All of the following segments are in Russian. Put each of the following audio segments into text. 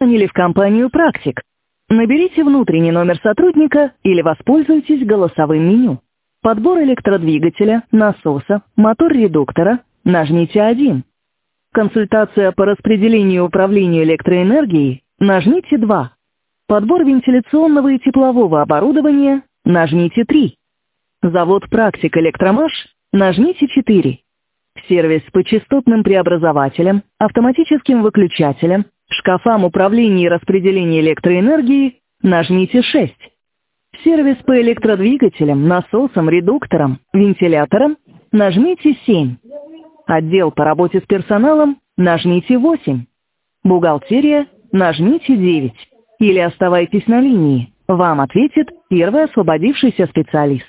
Позвонили в компанию «Практик». Наберите внутренний номер сотрудника или воспользуйтесь голосовым меню. Подбор электродвигателя, насоса, мотор-редуктора. Нажмите 1. Консультация по распределению и управлению электроэнергией. Нажмите 2. Подбор вентиляционного и теплового оборудования. Нажмите 3. Завод «Практик Электромаш». Нажмите 4. Сервис по частотным преобразователям, автоматическим выключателям, шкафам управления и распределения электроэнергии. Нажмите 6. Сервис по электродвигателям, насосам, редукторам, вентиляторам. Нажмите 7. Отдел по работе с персоналом. Нажмите 8. Бухгалтерия. Нажмите 9. Или оставайтесь на линии. Вам ответит первый освободившийся специалист.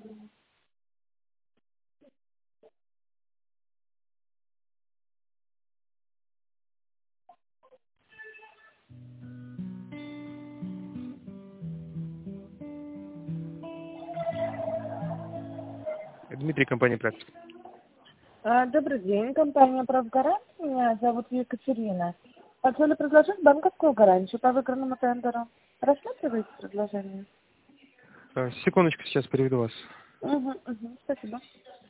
Дмитрий, компания «Практик». Добрый день, компания «Правгарант». Меня зовут Екатерина. Хотели предложить банковскую гарантию по выигранному тендеру. Рассматриваете предложение? Секундочку, сейчас переведу вас. Спасибо.